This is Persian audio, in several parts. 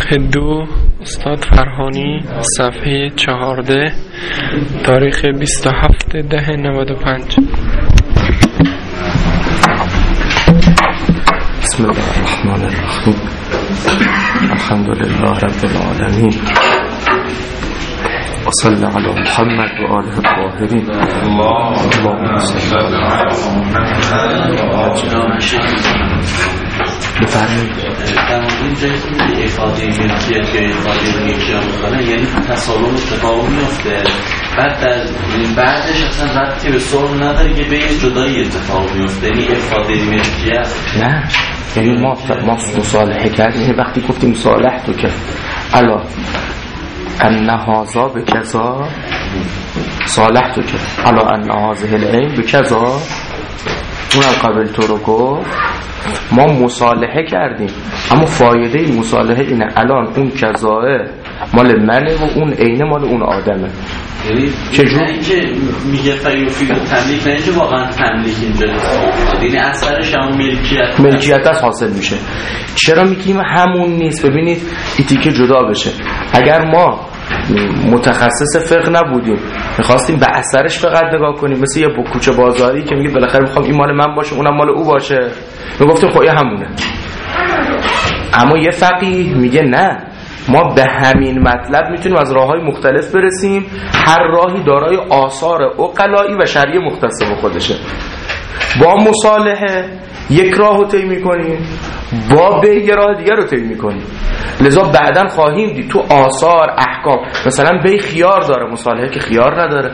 صفحه 2 استاد فرهانی صفحه 14 تاریخ 27/10/95. بسم الله الرحمن الرحیم. الحمد لله رب العالمین و صلی علی محمد و آله الطاهرین. اللهم صل علی بفرمایید. در این جایی که افاده ملکیت یا افاده ملکیت میکنه یعنی تسالم اتفاق میفته، بعدش اصلا ربطی به صلح نداره که به یه جدایی اتفاق میفته، یعنی افاده ملکیت نه، یعنی ما مصالحه کردیم. وقتی گفتیم مصالحه تو که الا ان هذا بکذا صالح تو که الا ان هذه العین بکذا، اونم قبل تو رو گفت. ما مصالحه کردیم، اما فایده مصالحه اینه الان اون کذاه مال منه و اون عینه مال اون آدمه. یعنی چجور؟ اینکه میگه فیوفید تملیک، نه اینکه واقعا تملیک اینجا افتاد، یعنی اثرش هم ملکیت از حاصل میشه. چرا میگیم همون نیست؟ ببینید این تیکه جدا بشه. اگر ما متخصص فقه نبودیم میخواستیم به اثرش فقط نگاه کنیم، مثل یه کوچه بازاری که میگه بالاخره میخوام این مال من باشه اونم مال او باشه، میگفتیم خب همونه. اما یه فقیه میگه نه، ما به همین مطلب میتونیم از راههای مختلف برسیم، هر راهی دارای آثار عقلایی و شرعی مختص به خودشه. با مصالحه یک راهو طی میکنیم، با به یه راه دیگر رو طی میکنیم. لذا بعداً خواهیم دید تو آثار احکام مثلا به خیار داره، مصالحه که خیار نداره.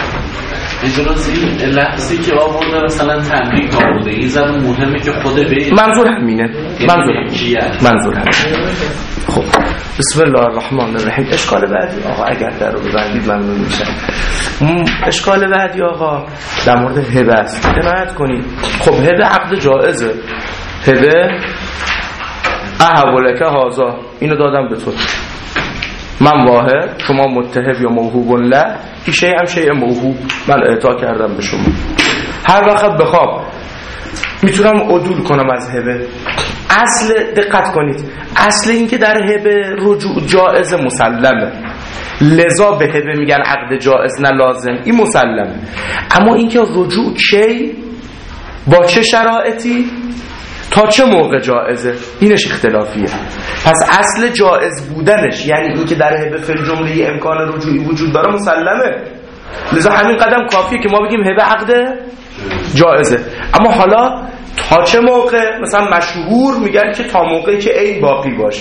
درست این لحظی که آورده مثلا تملیک آورده، این زن مهمه که خود به منظور همینه. منظور همینه. خب بسم الله الرحمن الرحیم. اشکال بعدی آقا اگر در رو ببندید ممنون میشم. اشکال بعدی آقا در مورد هبه است. عنایت کنید. خب هبه عقد جائزه. هبه احولک هازا، اینو دادم به تو، من واهب، شما متهب یا موهوب له، این شیء هم شیء موهوب، من اعطا کردم به شما. هر وقت بخوام میتونم عدول کنم از هبه. اصل دقت کنید، اصل این که در هبه رجوع جائز مسلمه، لذا به هبه میگن عقد جائز نه لازم، این مسلمه. اما این که رجوع کی با چه شرایطی تا چه موقع جائزه، اینش اختلافیه. پس اصل جائز بودنش یعنی این که در هبه فی الجمله امکان رجوعی وجود داره مسلمه، لذا همین قدم کافیه که ما بگیم هبه عقد جائزه. اما حالا تا چه موقع؟ مثلا مشهور میگن که تا موقعی که عین باقی باشه.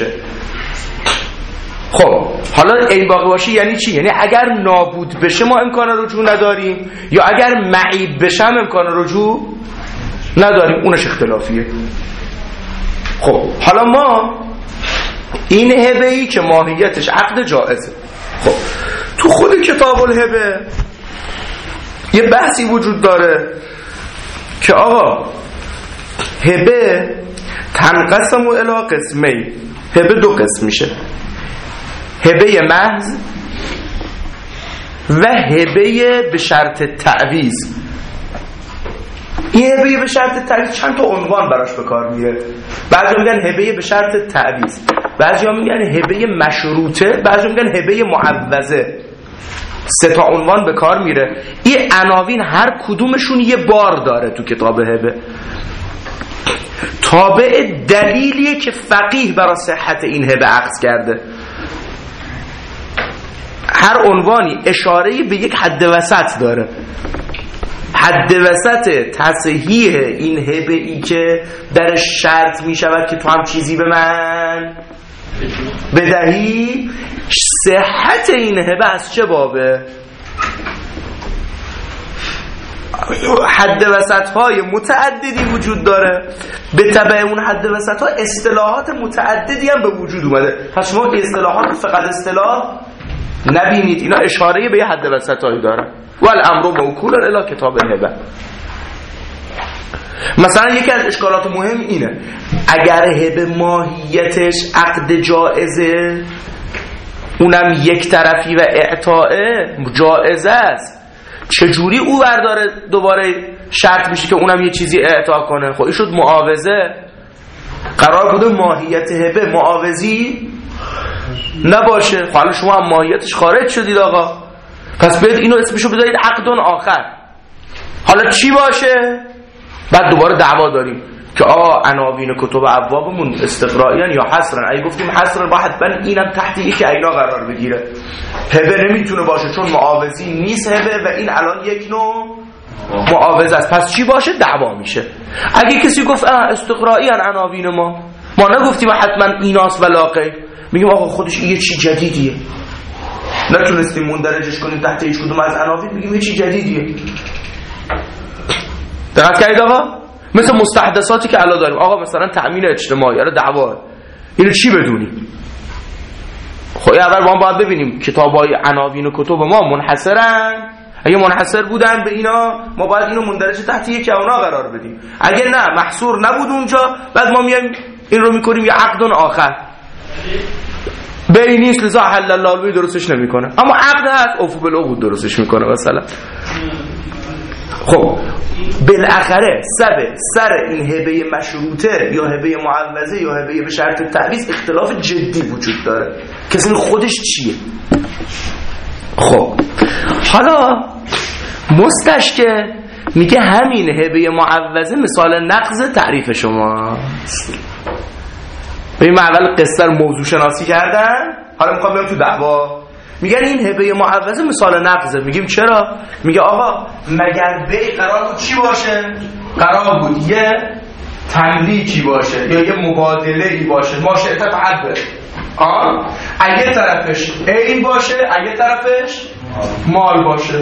خب حالا عین باقی باشه یعنی چی؟ یعنی اگر نابود بشه ما امکان رجوع نداریم، یا اگر معیب بشه هم امکان رجوع نداریم، اونش اختلافیه. خب حالا ما این هبه‌ای که ماهیتش عقد جائزه، خب تو خود کتاب الهبه یه بحثی وجود داره که آقا هبه تنقسم الی قسمی، هبه دو قسم میشه، هبه محض و هبه به شرط تعویض. این هبه به شرط تعویض چند تا عنوان براش به کار میره. بعضیا میگن هبه به شرط تعویض، بعضیا میگن هبه مشروطه، بعضیا میگن هبه معوضه. 3 تا عنوان به کار میره. این عناوین هر کدومشون یه بار داره تو کتاب هبه، تابع دلیلیه که فقیه برای صحت این هبه عقد کرده. هر عنوانی اشاره به یک حد وسط داره. حد وسط تصحیح این هبه ای که در شرط می شود که تو هم چیزی به من بدهی، صحت این هبه از چه بابه؟ حد وسط های متعددی وجود داره، به تبع اون حد وسط ها اصطلاحات متعددی هم به وجود اومده. پس شما اصطلاحات فقط اصطلاح نبینید، اینا اشاره به یه حد وسط هایی دارن. والامر موکول الی کتاب الهبه. مثلا یکی از اشکالات مهم اینه، اگر هبه ماهیتش عقد جائزه، اونم یک طرفی و اعطاء جائزه است، چجوری او برداره دوباره شرط میشه که اونم یه چیزی اعطا کنه؟ خب این شد معاوضه. قرار بوده ماهیت هبه معاوضی نباشه. حالا شما هم ماهیتش خارج شدید آقا، پس باید اینو اسمشو بذارید عقد آخر. حالا چی باشه؟ بعد دوباره دعوا داریم که عناوین کتب ابوابمون استقرائیان یا حصرن. اگه گفتیم حصرن با حتما اینم تحت یک عینا قرار بگیره. هبه نمیتونه باشه چون معاوضی نیست هبه و این الان یک نوع معاوض است. پس چی باشه؟ دعوا میشه. اگه کسی گفت استقرائیان عناوین ما نگفتیم حتما ایناس و لاغیر، میگیم آقا خودش یه چی جدیدیه، نتونستیم مندرجش کنیم تحت هیچ کدوم از عناوین، میگیم یه چی جدیدیه. دقت کردید آقا؟ مثل مستحدثاتی که الان داریم، آقا مثلا تأمین اجتماعی، آره دعوا، اینو چی بدونیم؟ خب اول ما باید ببینیم کتابای عناوین و کتب ما منحصرن. اگه منحصر بودن به اینا ما باید اینو مندرج تحت یک اونا قرار بدیم. اگه نه محصور نبود اونجا، بعد ما میایم این رو میکنیم یه عقد آخر. بی نیست لذا حل الله درستش نمیکنه، اما عقد هست اوفو بالعقود درستش میکنه مثلا. خب بالاخره سر این هبه مشروطه یا هبه معوضه یا هبه به شرط تعویض اختلاف جدی وجود داره. کسی خودش چیه؟ خب حالا مستشکل میگه همین هبه معوضه مثال نقض تعریف شماست. ببین اول قصه رو موضوع شناسی کردن، حالا میخوام بیام تو دعوا. میگن این هبه معوضه مثال نقضه. میگیم چرا؟ میگه آقا مگر بی قرار بود چی باشه؟ قرار بود یه تملیکی باشه یا یه مبادله‌ای باشه، ما شئت فعبر. اگه طرفش عین باشه، اگه طرفش مال باشه.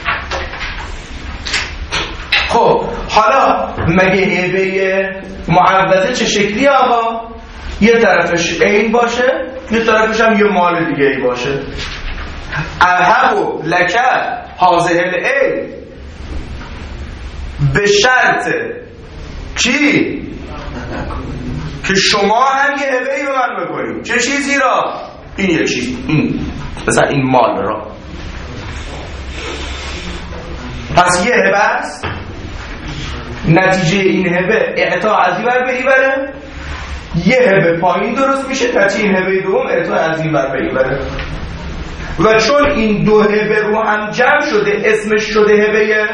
خب حالا مگه هبه معوضه چه شکلی آقا؟ یه طرفش عین باشه، یه طرفش هم یه مال دیگه ای باشه. اهب لک هذه العین به شرط چی؟ که شما هم یه هبه‌ای به من بکنید. چه چیزی را؟ این یه چیز، این مثلا این مال را. پس یه هبه است، نتیجه این هبه اعطا از این ور به این بره، یه هبه پایین درست میشه، نتیجه این هبه دوم اعطا از این ور به این بره. و چون این دو هبه رو هم جمع شده اسمش شده هبه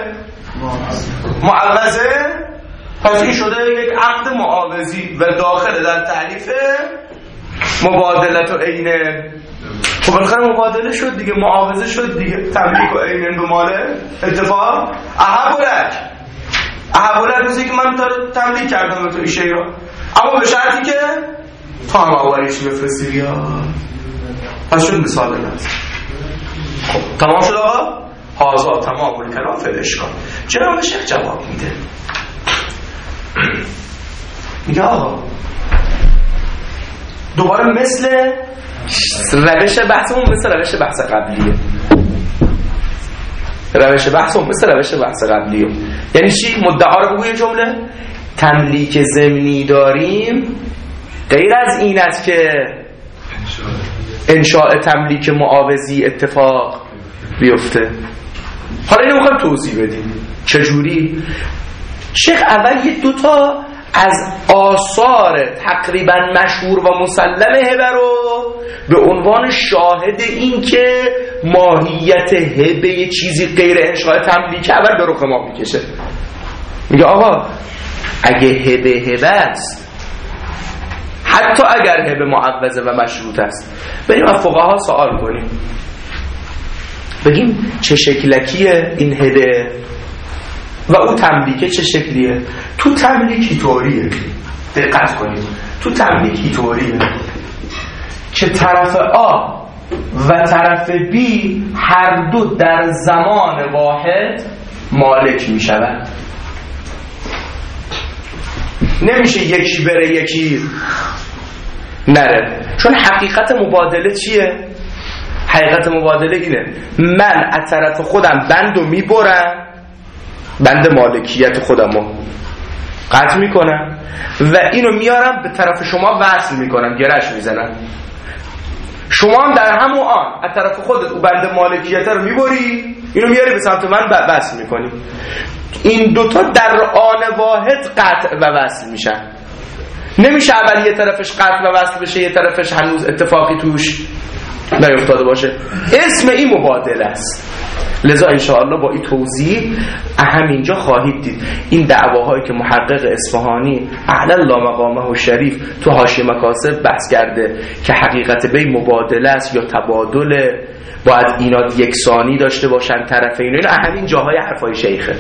معوضه، پس این شده یک عقد معاوضی و داخل در تعریف مبادلت و عینه. خب بالاخره مبادله شد دیگه، معاوضه شد دیگه، تملیک و عینه به ماله اتفاق. احبولک روزی که من تملیک کردم به تو ایشه را، اما به شرطی که تا هم آوریش بفرستی بیا. پس شد مثال نست. خب تمام شد آقا؟ حاضر تمام الکلام فی الاشکال. جناب شیخ جواب میده، میگه آقا دوباره مثل روش بحثمون مثل روش بحث قبلیه. روش بحثمون مثل روش بحث قبلیه. یعنی چی؟ مدعا رو بگوی جمله تملیک ضمنی داریم، غیر از این است که انشاء تملیک معاوضی اتفاق بیفته. حالا اینو میخوایم توضیح بدیم چجوری. شیخ اول یه دوتا از آثار تقریبا مشهور و مسلم هبه رو به عنوان شاهد این که ماهیت هبه یه چیزی غیر انشاء تملیک اول به رخ ما میکشه. میگه آقا اگه هبه است، حتی اگر هبه معوضه و مشروط است، بریم از فقها سوال کنیم، بگیم چه شکلکیه این هبه و او تملیکه چه شکلیه. تو تملیکی طوریه، دقت کنید، تو تملیکی طوریه که طرف آ و طرف بی هر دو در زمان واحد مالک می شود. نمیشه یکی بره یکی نره. چون حقیقت مبادله چیه؟ حقیقت مبادله اینه من از طرف خودم بندو میبرم، بند مالکیت خودمو قطع میکنم و اینو میارم به طرف شما وصل میکنم، گرش میزنم. شما هم در همون آن از طرف خودت او بند مالکیت رو میبری، اینو میاری به سمت من وصل میکنی. این دوتا در آن واحد قطع و وصل میشن. نمیشه اول یه طرفش قطع و وصل بشه یه طرفش هنوز اتفاقی توش نیفتاده باشه. اسم این مبادله است. لذا انشاءالله با این توضیح همینجا خواهید دید این دعواهایی که محقق اصفهانی اعلی اللامقامه و شریف تو حاشیه مکاسب بحث کرده که حقیقت بین مبادله است یا تبادل، باید اینا یکسانی داشته باشن طرفین، اینا همین جاهای حرفای شیخه.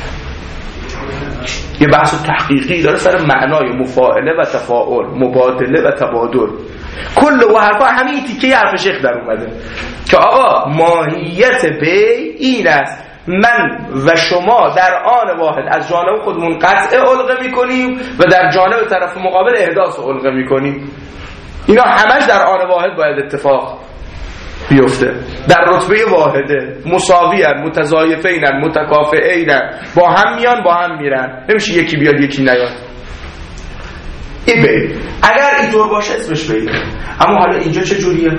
یه بحث تحقیقی داره سر معنای مفاعله و تفاعل، مبادله و تبادل، کل و حرفا همین تیکه حرف شیخ در اومده که آقا ماهیت بی این است من و شما در آن واحد از جانب خودمون قطع علقه میکنیم و در جانب طرف مقابل احداث علقه میکنیم. اینا همش در آن واحد باید اتفاق بیفته، در رتبه واحده، مساویان، متضاعفین، متکافئین، با هم میان با هم میرن، نمیشه یکی بیاد یکی نیاد. این بید اگر اینطور باشه اسمش بیده. اما حالا اینجا چه جوریه؟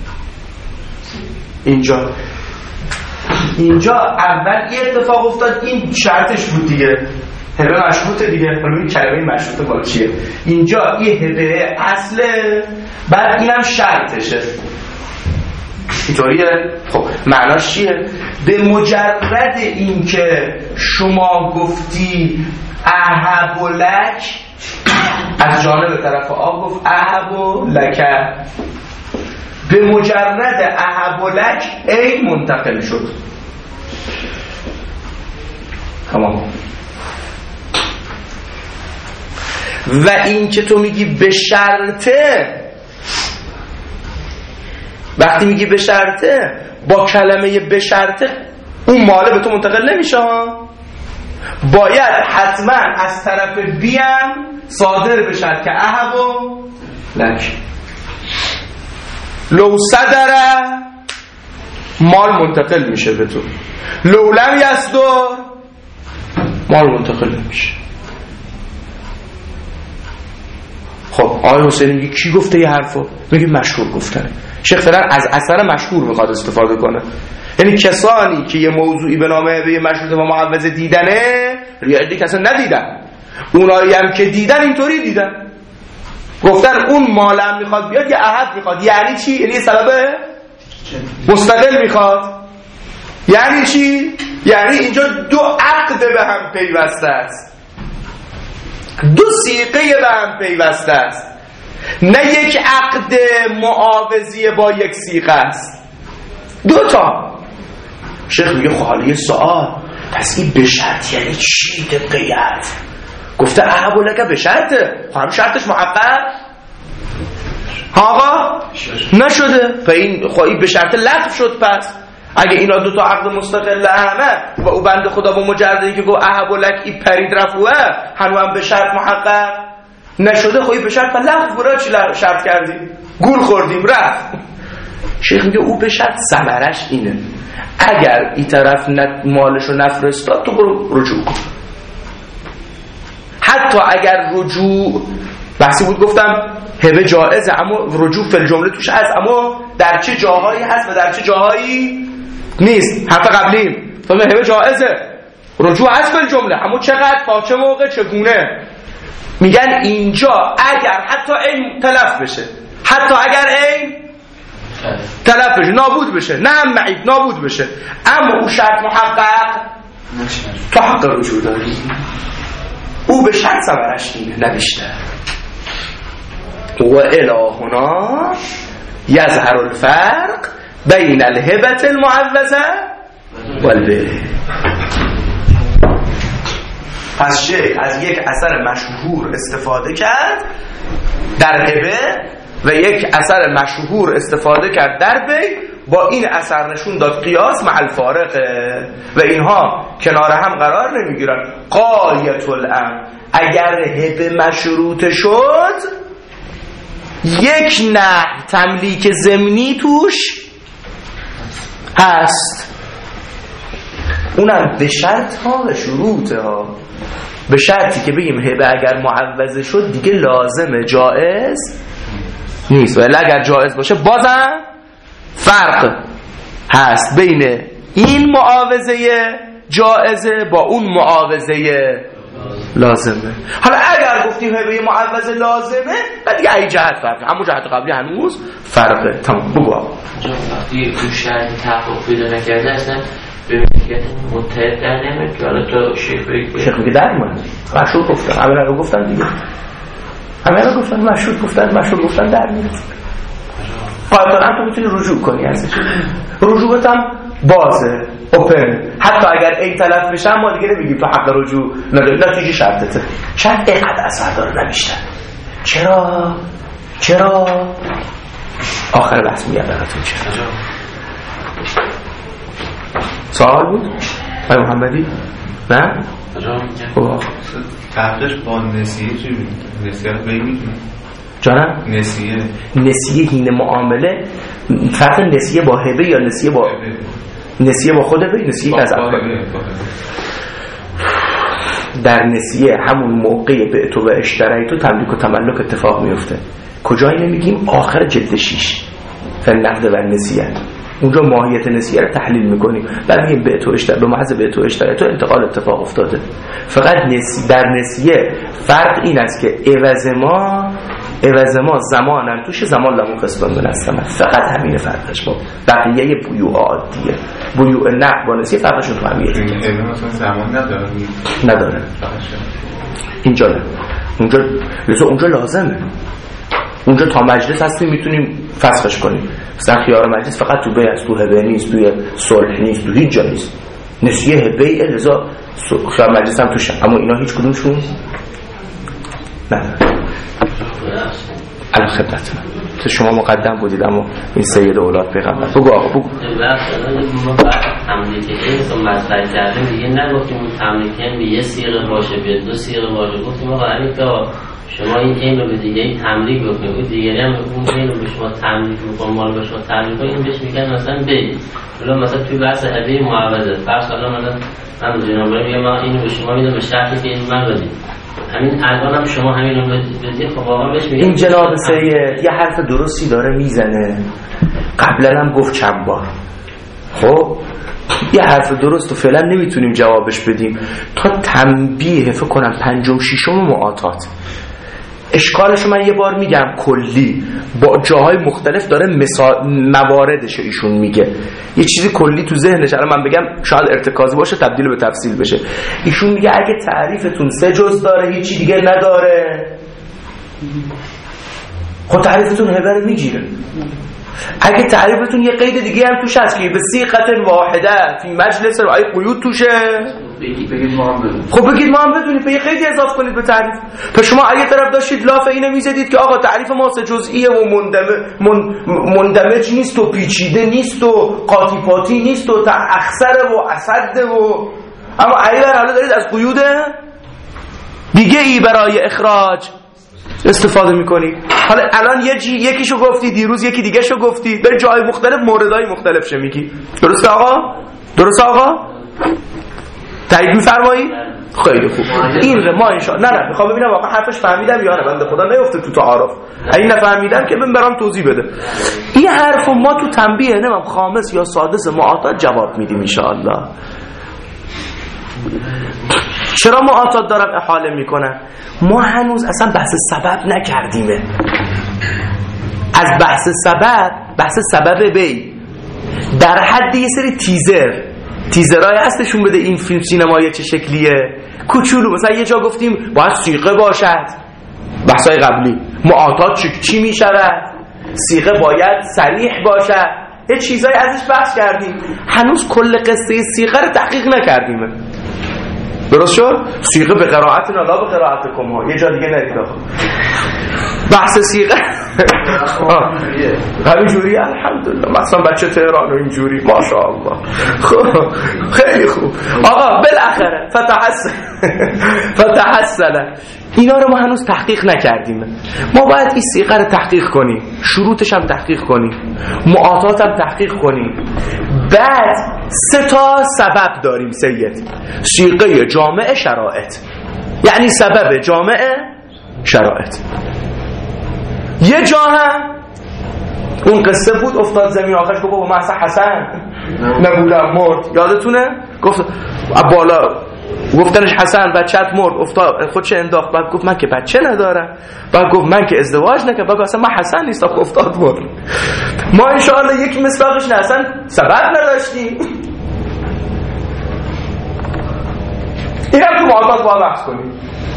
اینجا اول یه اتفاق افتاد، این شرطش بود دیگه، هبه مشروطه دیگه. حالا این کلمه مشروطه بالا چیه؟ اینجا یه هبه اصله، بعد اینم شرطشه. اینطوریه؟ خب معناش چیه؟ به مجرد اینکه شما گفتی اهب و لک، از جانب طرف آب گفت اهب و لکه، به مجرد اهب و لک این منتقل شد. تمام. و این که تو میگی به شرطه، وقتی میگی به شرطه، با کلمه به شرطه اون ماله به تو منتقل نمیشه ها، باید حتما از طرف بیم صادر بشد که اهب و لک. لو صدره مال منتقل میشه به تو، لو لم یصدر مال منتقل نمیشه. خب آقای حسینی میگه کی گفته یه حرفو؟ میگه مشهور گفتن. شیخ فعلا از اثر مشهور میخواد استفاده کنه، یعنی کسانی که یه موضوعی به نام به مشروطه و معوضه دیدنه یا دیگه اصلا ندیدن، اونایی هم که دیدن اینطوری دیدن، گفتن اون مالم میخواد بیاد یا احد میخواد. یعنی چی؟ یعنی سبب مستقل میخواد. یعنی چی؟ یعنی اینجا دو عقد به هم پیوسته است، دو صیغه به هم پیوسته است، نه یک عقد معاوضی با یک صیغه است، دو تا. شیخ میگه خالی سوال، پس این به شرط یعنی چی؟ دقیقت گفته احب لک به شرطه، خواهم شرطش محقق آقا نشده، این خواهی به شرط لغو شد. پس اگه اینا دو تا عقد مستقل همه و او بنده خدا با مجردی که گفت احب لک این پرید رفوه هنو هم به شرط محقق نشده، خواهی به شرط لغو برای چی شرط کردی؟ گول خوردیم رفت. شیخ میگه او به شرط ثمرش اینه، اگر این طرف مالشو نفرستاد تو برو رجوع کن. حتی اگر رجوع بحثی بود گفتم هبه جائزه، اما رجوع فی الجمله توش هست، اما در چه جاهایی هست و در چه جاهایی نیست. حرف قبلیم فهم هبه جائزه، رجوع هست فی الجمله، اما چقدر، تا چه موقع، چگونه. میگن اینجا اگر حتی این تلف بشه، حتی اگر این تلف بشه، نابود بشه، نه هم معید نابود بشه، اما او شرط محقق تو حق رجوع داری، او به شرط ثمرش اینه نه بیشتر. و الهنا یظهر الفرق بین الهبة المعوضه و البیع. پس شیخ از یک اثر مشهور استفاده کرد در هبه و یک اثر مشهور استفاده کرد در بی، با این اثر نشون داد قیاس مع الفارقه و اینها کنار هم قرار نمیگیرن. غایت الامر اگر هبه مشروط شد یک نحو تملیک ضمنی توش هست، اونم به شرط ها و شروط ها، به شرطی که بگیم هبه اگر معوضه شد دیگه لازمه، جائز نیست، ولی اگر جائز باشه بازم فرق هست بین این معاوضه جائزه با اون معاوضه لازمه. حالا اگر گفتیم هبه معوض لازمه بعد دیگه ای جهت فرقه، همون جهت قبلی هنوز فرقه. تمام. بگو وقتی تو شرط تحقق پیدا نکرده اصلا به ملکیت متحد در نمیاد که حالا تو شیخ میگه در میاد. مشروط گفتن، همه رو گفتن دیگه، همه رو گفتن، مشروط گفتن در میاد. قاعدتا تو میتونی رجوع کنی ازش، رجوعت هم بازه، اوپن. حتی اگر ای تلف بشن ما دیگه نمیگیم تو حق رجوع نداری، نتیجه شرطته. شاید اینقدر اثر داره نمیشتن. چرا آخر بحث میگم براتون. چرا سوال بود آقای محمدی؟ نه؟ فرقش با نسیه چی بود؟ نسیه رو بگیم جانم؟ نسیه هین معامله. فرق نسیه با هبه یا نسیه با خود هبه؟ نسیه از اول. در نسیه همون موقع به تو و اشترایی تو تملیک و تملک اتفاق میفته. کجایی نمیگیم؟ آخر جلد 6 فنقد و نسیه. اونجا ماهیت نسیه رو تحلیل میکنیم. بعد میگیم به تو اشترایی، به محض به تو اشترایی تو انتقال اتفاق افتاده. فقط در نسیه فرق این است که عوض ما زمانم توش زمان لمون قسطان بنستم. فقط همین فرقش با بقیه بیوع عادیه. بیوع نقد با نسیه فرقشون تو همیه. این مثلا زمان نداره. اینجا نه. اونجا لازمه. اونجا تا مجلس هستی میتونیم فسخش کنیم. مثلا خیار مجلس فقط تو بیع است، تو هبه نیست، توی صلح نیست، تو هیچ جا نیست. نسیه هبه لذا خیار مجلس هم توشه، اما اینا هیچ کدومشون نه. الان خدمتتون تو شما مقدم بودید اما این سید اولاد پیغمبر. بگو آقا بگو. تملیک این رو مطرح کردیم دیگه، نگفتیم اون تملیک به یه صیغه باشه به دو صیغه باشه. گفتیم آقا همین که شما این رو به دیگه تملیک بکنید، اون دیگری هم اون این رو به شما تملیک بکنید، مال به شما تملیک کنید، این بهش میگن مثلا بی. حالا مثلا توی بحث هبه معوضه فرض حالا من جناب میگم ما اینو به شما میدم به شرطی که این من بدید. همین الان هم شما همین رو بدید. خب واقعا بهش میگن این جناب سید یه حرف درستی داره میزنه، قبلا هم گفت چند بار. خب یه حرف درست و فعلا نمیتونیم جوابش بدیم تا تنبیه فکر کنم 5م 6م معاطات. اشکالشو من یه بار میگم کلی با جاهای مختلف داره مواردش ایشون میگه. یه چیزی کلی تو ذهنش الان من بگم شاید ارتکاز باشه تبدیل به تفصیل بشه. ایشون میگه اگه تعریفتون 3 جز داره هیچی دیگه نداره، خب تعریفتون هبه رو میگیره. اگه تعریفتون یه قید دیگه هم توش هست که به صیغه واحده فی مجلس رعای قیود توشه، بگید ما هم بدونیم. خب بگید ما هم بدونیم، به یه قیدی اضافه کنید به تعریف. پس شما اگه طرف داشتید لاف اینو میزدید که آقا تعریف ما 3 جزئیه و مندمج نیست و پیچیده نیست و قاطی پاتی نیست و اخسره و اسده و اما ایبر حالا دارید از قیود دیگه ای برای اخراج استفاده میکنی. حالا الان یکیشو گفتی، دیروز یکی دیگه شو گفتی، به جای مختلف موردهای مختلف شو میگی. درسته آقا؟ تایید میفرمایی؟ خیلی خوب. این ما انشاءالله نه میخوام ببینم واقعا حرفش فهمیدم یا نه. بنده خدا نیفته تو تعارف. اگه نفهمیدم که برام توضیح بده. این حرفو ما تو تنبیه نمیم خامس یا سادس معاطات جواب میدیم انشاءالله. چرا معاطات دارم احاله میکنم؟ ما هنوز اصلا بحث سبب نکردیمه. از بحث سبب بی در حد یه سری تیزرهای هستشون بده این فیلم سینمایی چه شکلیه کوچولو. مثلا یه جا گفتیم باید صیغه باشد، بحثای قبلی معاطات چی میشود، صیغه باید صریح باشد، یه چیزای ازش بحث کردیم. هنوز کل قصه صیغه رو تحقیق نکردیم. درست شد؟ صیغه به قرائتنا لا به قرائتکم ها. یه جا دیگه نرید آخه بحث صیغه همین جوری الحمدلله. مثلا بچه تهران و اینجوری ماشاءالله. خیلی خوب آقا. بالاخره فتحسن اینا رو ما هنوز تحقیق نکردیم. ما باید این صیغه رو تحقیق کنیم، شروطش هم تحقیق کنیم، معاطات هم تحقیق کنیم. بعد 3 سبب داریم سید: صیغه جامع شرایط، یعنی سبب جامع شرایط. یه جا هم اون قصه بود افتاد زمین آخرش گفت بابا من اصلا حسن نبودم مرد، یادتونه؟ گفت بالا گفتنش حسن بچه‌ت مرد افتاد خودش انداخت، بعد گفت من که بچه ندارم، بعد گفت من که ازدواج نکردم، بعد اصلا من حسن نیستم افتاد مرد. ما ان شاء الله یک مصداقش نه اصلا سبب نداشتیم. این هم تو معادلات باید بحث کنیم.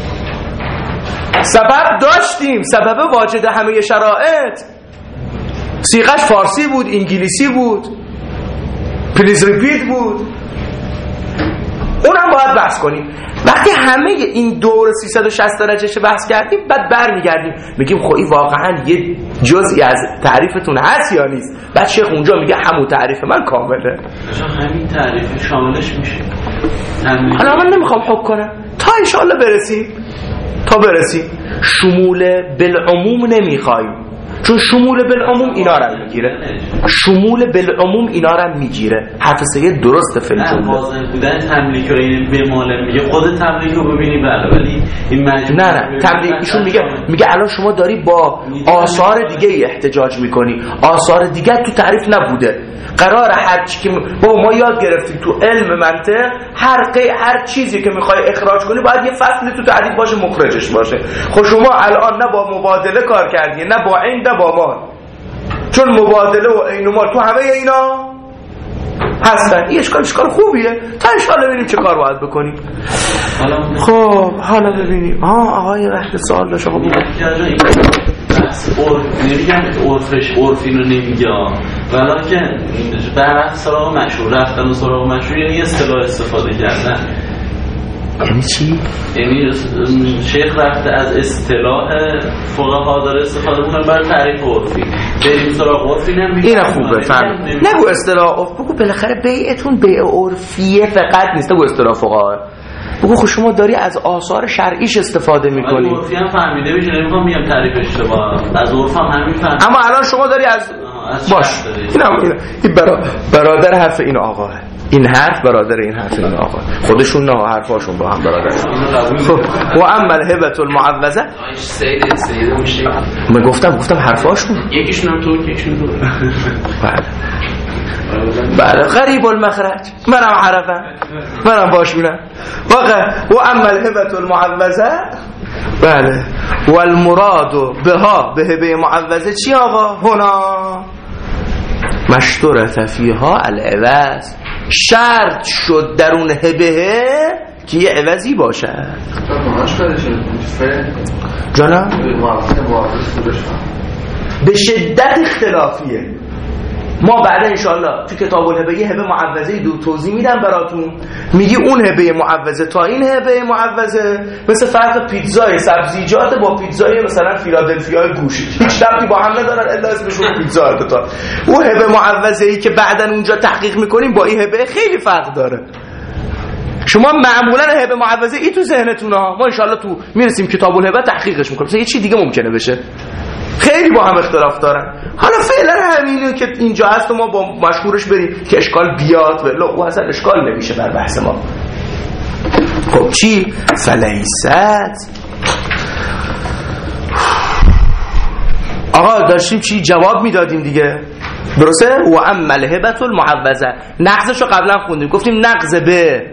سبب داشتیم، سبب واجد همه شرایط، صیغش فارسی بود، انگلیسی بود، پلیز ریپیت بود، اونم باید بحث کنیم. وقتی همه این دور 360 درجه بحث کردیم بعد برمیگردیم میگیم خب این واقعا یه جزئی از تعریفتون هست یا نیست؟ بعد شیخ اونجا میگه همون تعریف من کامله. همین تعریف شاملش میشه. حالا من نمیخوام حکم کنم تا انشاءالله برسیم شمول بالعموم نمیخوایم، چون شمول بالعموم اینا رو میگیره. حرف سید درسته فعل جمله. واضح بودن تملیک رو به مال میگه خود تملیک رو ببینی بله، ولی این مجموعه نه تملیک ایشون میگه الان شما داری با آثار دیگه احتجاج میکنی، آثار دیگه تو تعریف نبوده. قرار هر چی که ما یاد گرفتیم تو علم منطق هر چیزی که میخوای اخراج کنی باید یه فصلی تو تعریف باشه مخرجش باشه. خب شما الان نه با مبادله کار کردی، نه با عین، نه با مال، چون مبادله و عین و مال تو همه اینا هستن. این اشکال خوبیه، تا انشاءالله ببینیم چه کار باید بکنیم. خب حالا ببینیم. آقای وقت سوال داشت. آقا نمیگم عرفش عرفی رو نمیگه، ولیکن بررفت سراغ مشهور، رفتن و سراغ مشهور یعنی اصطلاح استفاده کردن. یعنی چی؟ یعنی شیخ رفته از اصطلاح فقها داره استفاده کنه برای تعریف عرفی. بریم سراغ عرفی نمیگه. این خوبه فهم. نگو اصطلاح عرف، بگو بالاخره بیعتون بیع عرفیه فقط نیست، نگو اصطلاح فقها. بگو خب شما داری از آثار شرعیش استفاده میکنی. عرفی هم فهمیده میشه، نمیخوام میگم تعریف اشتباه، از عرف هم همین فهمید. اما الان شما داری از باش این برادر حرف این آقاه، این حرف برادر این حرف این آقا، خودشون نه حرفاشون با هم برادر. خب و اما الهبة المعوضه سید میشه. من گفتم حرفاشون یکیشون هم تو یکیشون تو. بله غریب المخرج، منم عرفم، منم باش میرم واقعا. و اما الهبة المعوضه بله والمراد بها به هبه معوضه چی آقا؟ هنا مشترط فیها العوض، شرط شد در اون هبه که یه عوضی باشه. جانم به شدت اختلافیه. ما بعدا انشاءالله تو کتاب الهبه یه هبه معوضه دو توضیح میدم براتون. میگی اون هبه معوضه تا این هبه معوضه مثل فرق پیتزای سبزیجات با پیتزای مثلا فیلادلفیا گوشت، هیچ ربطی با هم ندارن الا اسمشون پیتزا. البته اون هبه معوضه ای که بعدا اونجا تحقیق میکنیم با این هبه خیلی فرق داره. شما معمولا هبه معوضه ای تو ذهنتون ها، ما انشاءالله تو میرسیم کتاب الهبه تحقیقش میکنیم، مثلا یه چی دیگه ممکنه بشه، خیلی با هم اختلاف دارن. حالا فعلا همینه که اینجا هست و ما با مشهورش بریم که اشکال بیاد و اصلا اشکال نمیشه بر بحث ما. خب چی؟ فلیست. آقا داشتیم چی جواب میدادیم دیگه، درسته؟ و اما الهبة المعوضه نقضشو قبلا خوندیم، گفتیم نقض به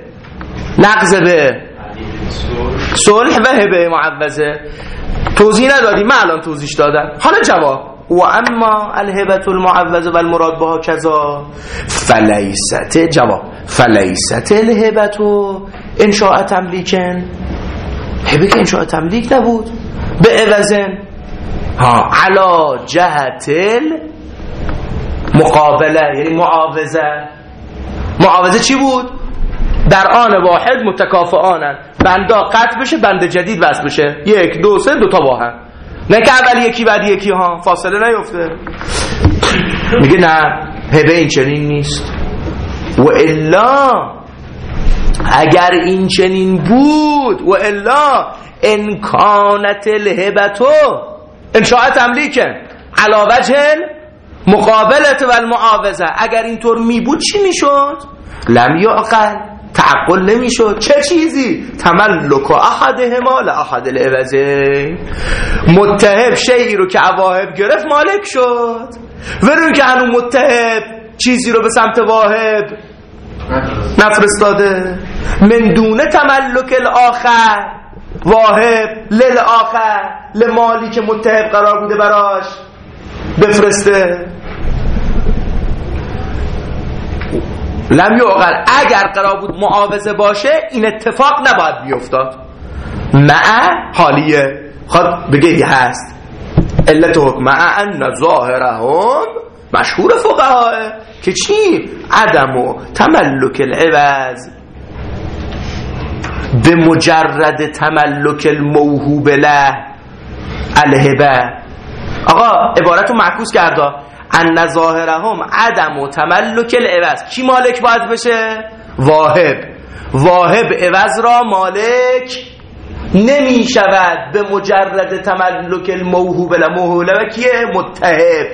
صلح و هبه معوضه توضیح ندادیم، من الان توضیح دادم. حالا جواب و اما الهبة المعوضه و المراد بها کذا فلیست. جواب فلیست الهبة انشاء تملیکن، هبه که انشاء تملیک نبود به عوضن علا جهت مقابله، یعنی معاوضه چی بود؟ در آن واحد متکافئانن، بندا قطع بشه بند جدید وصل بشه، 1 2 3 دوتا با هم، نه که اول یکی بعد یکی ها، فاصله نیفته. میگه نه هبه این چنین نیست. و الا اگر این چنین بود، و الا ان کانت الهبتو انشاء تملیکن علی وجه مقابلت و المعاوضه، اگر اینطور می بود چی میشد؟ لم یعقل، تعقل نمیشد. چه چیزی؟ تملک احدهما لاحد العوضین، متهب شیئی رو که واهب گرفت مالک شد، ولو که هنوز متهب چیزی رو به سمت واهب نفرستاده. من دون تملک الاخر، واهب للآخر، لمالی که متهب قرار بوده براش بفرسته. لم یعقل، اگر قرار بود معاوضه باشه این اتفاق نباید بیفتاد. مع حالیه خود بگه هست علت حکم مع ان ظاهرهم مشهور فقهاه که چی؟ عدم و تملک العوض به مجرد تملک الموهوب له الهبه. آقا عبارتو معکوس کرده، ان ظاهرهم عدم و تملک العوض. کی مالک باید بشه؟ واهب. واهب عوض را مالک نمی شود به مجرد تملک الموهوب له. موهوب له کیه؟ متهب.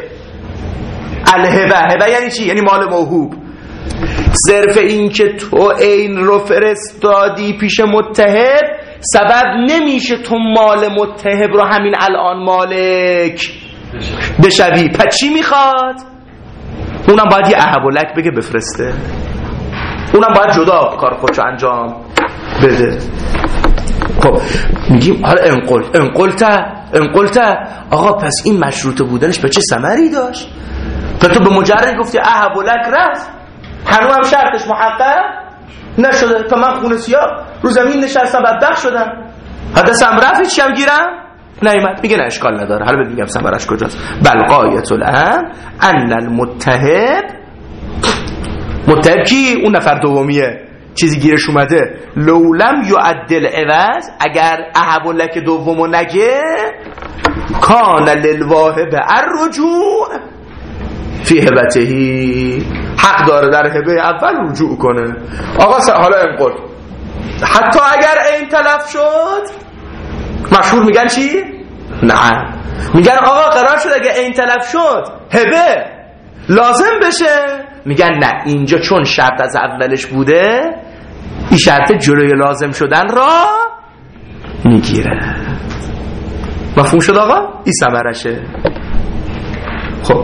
الهبه، هبه یعنی چی؟ یعنی مال موهوب. صرف این که تو عین رو فرستادی پیش متهب سبب نمیشه تو مال متهب رو همین الان مالک بشوی. پس چی میخواد؟ اونم باید یه اهب و لک بگه بفرسته، اونم باید جدا کار خودشو انجام بده. خب میگیم حالا انقلته آقا پس این مشروط بودنش به چه ثمری داشت؟ تو به مجرد گفتی اهب و لک رفت، هنوز هم شرطش محقق نشده. تا من خون سیاه رو زمین نشستم بدبخت شدم، حدثم رفت چیم گیرم نیامد. میگه نه اشکال نداره، حالا بهت میگم ثمرش کجاست. بل غایت الامر ان المتهب، متهب کی؟ اون نفر دومیه چیزی گیرش اومده. لولم یعدل عوض، اگر اهب و لک دومو نگه کان للواهب الرجوع فی هبتهی، حق داره در هبه اول رجوع کنه. آقا حالا انقل حتی اگر این تلف شد، مشهور میگن چی؟ نه، میگن آقا قرار شد اگه این تلف شد هبه لازم بشه، میگن نه، اینجا چون شرط از اولش بوده این شرط جلوی لازم شدن را میگیره. مفهوم شد آقا؟ این ثمرشه. خب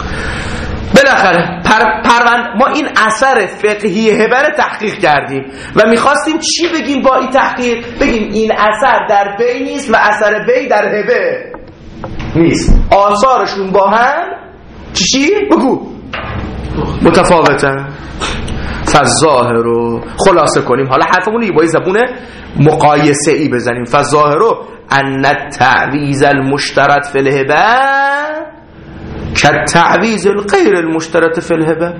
بالاخره ما این اثر فقهی هبه رو تحقیق کردیم و میخواستیم چی بگیم با این تحقیق؟ بگیم این اثر در بی نیست و اثر بی در هبه نیست، آثارشون با هم چی؟ بگو متفاوتن. فالظاهر رو خلاصه کنیم، حالا حرفمون رو با زبون مقایسه ای بزنیم. فالظاهر رو ان التعویض المشترط فی الهبه كالتعویض الغیر المشترط فی الهبه.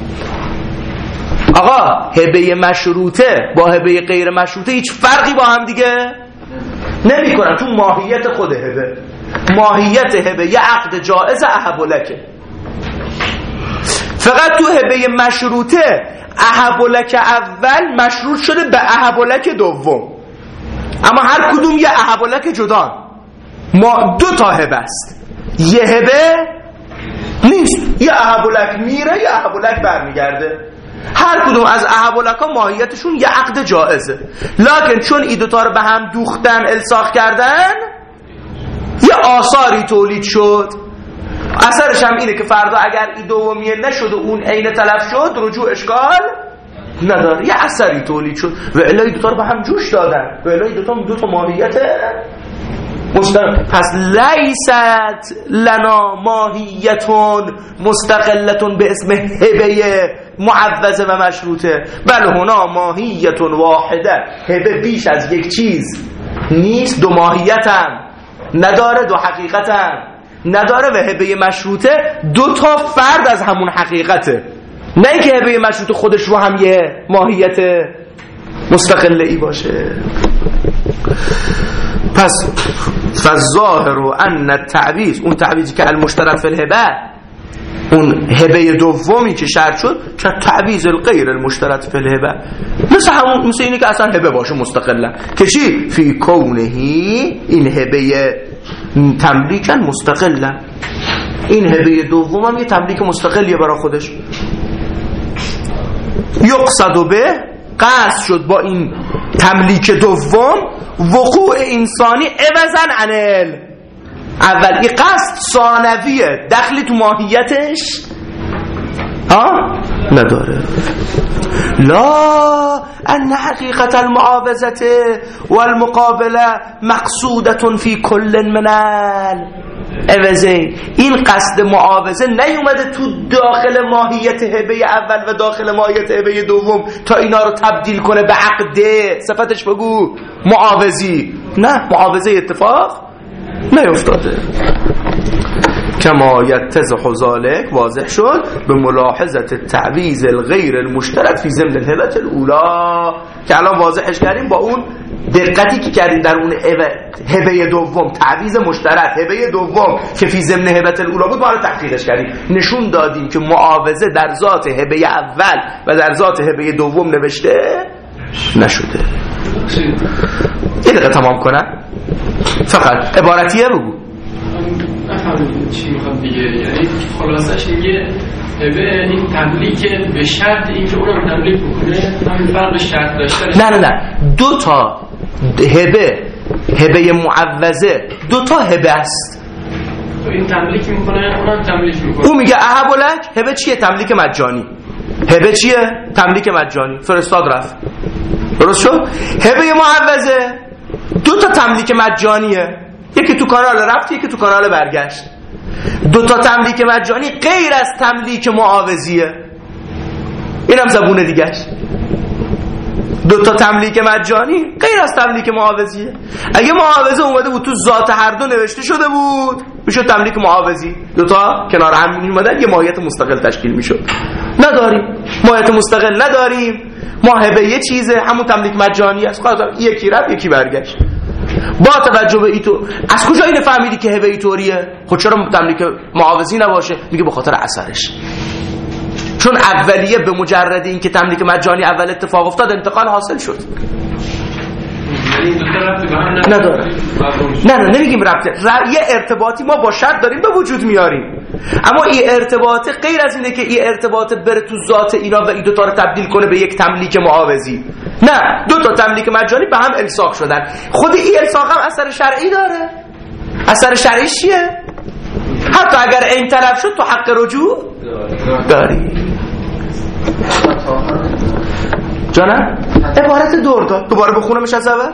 آقا هبه مشروطه با هبه غیر مشروطه هیچ فرقی با هم دیگه نمی کنن. تو ماهیت خود هبه، ماهیت هبه یه عقد جائز اهب لکه. فقط تو هبه مشروطه اهب لک اول مشروط شده به اهب لک دوم، اما هر کدوم یه اهب لک جدا. ما دو تا هبه است، یه هبه نیست، یه اهب لک میره یه اهب لک برمیگرده. هر کدوم از اهب لک‌ها ماهیتشون یه عقد جائزه، لکن چون این دوتا رو به هم دوختن الساق کردن یه آثاری تولید شد. اثرش هم اینه که فردا اگر این دومیه نشد و اون عین تلف شد رجوع اشکال نداره، یه اثری تولید شد و الهی دوتا رو به هم جوش دادن و الهی دوتا ماهیت مستقل. پس لیست لنا ماهیتون مستقلتون به اسم هبه معوضه و مشروطه، بل هنا ماهیتون واحده. هبه بیش از یک چیز نیست، دو ماهیت هم نداره، دو حقیقت هم نداره. و هبه مشروطه دو تا فرد از همون حقیقته، نه اینکه هبه مشروطه خودش رو هم یه ماهیت مستقله ای باشه. پس فالظاهر ان التعویض، اون تعویضی که المشترط فی الهبه، اون هبه دومی که شرط شد، که تعویض الغیر المشترط فی الهبه، مثل اینی که اصلا هبه باشه مستقلا، که چی؟ فی کونهی، این هبه تملیکا مستقلا، این هبه دوم هم یه تملیک مستقلیه برای خودش. یقصد به، قصد شد با این تملیک دوم وقوع انسانی عوضاً عن اول. این قصد ثانویه، دخلی تو ماهیتش نداره. لا ان حقیقت المعاوضه والمقابله مقصوده فی کل من العوضین. این قصد معاوضه نیومده تو داخل ماهیت هبه اول و داخل ماهیت هبه دوم تا اینا رو تبدیل کنه به عقد. صفتش بگو معاوضی. نه، معاوضه اتفاق نیفتاده. کما یتضح ذلک، واضح شد به ملاحظه تعویض الغیر المشترک فی ضمن الهبه الاولی، که الان واضحش کردیم با اون دقتی که کردیم در اون هبه دوم، تعویض مشترک هبه دوم که فی ضمن هبه الاولی بود، ما رو تحقیقش کردیم، نشون دادیم که معاوضه در ذات هبه اول و در ذات هبه دوم نوشته نشده. یه دقیقه تمام کنم، فقط عبارتیه بگو. نفهمیدیم چی میخواد دیگه. یعنی خلاصش میگه هبه این تملیک به شرط این که اونم تملیک بکنه، همین فرق شرط داشته. نه دو تا هبه معوضه، دو تا هبه است. این تملیک میکنه، اونم تملیک میکنه. اون میگه اهبلک. هبه چیه؟ تملیک مجانی. هبه چیه؟ تملیک مجانی. فرستاد رفت. درست شد؟ هبه معوضه دو تا تملیک مجانیه، یکی تو کانال رفت، یکی تو کانال برگشت. دو تا تملیک مجانی غیر از تملیک معاوضیه. اینم زبون دیگهش. دو تا تملیک مجانی غیر از تملیک معاوضیه. اگه معاوضه اومده بود تو ذات هر دو نوشته شده بود، میشد تملیک معاوضی. دو تا کنار هم میومدن، یه ماهیت مستقل تشکیل میشد. نداریم ماهیت مستقل، نداریم. ما هبه یه چیزه، همون تملیک مجانی است. یکی رفت یکی برگشت. با توجه به ایتو، از کجا اینو فهمیدی که هبه ایطوریه؟ خود چرا تملیک معاوضی نباشه؟ میگه به خاطر اثرش. چون اولیه به مجرد این که تملیک مجانی اول اتفاق افتاد، انتقال حاصل شد. نداره. نه نمیگیم ربطه. یه ارتباطی ما با شرط داریم به وجود میاریم، اما این ارتباط غیر از اینه که این ارتباط بره تو ذات اینا و این دوتا رو تبدیل کنه به یک تملیک معاوضی. نه، دو تا تملیک مجانی به هم الصاق شدن. خود این الصاق هم اثر شرعی داره. اثر شرعی چیه؟ حتی اگر این طرف شد تو حق رجوع داری. جانم؟ عبارت دور داد. دوباره بخونمش از اول.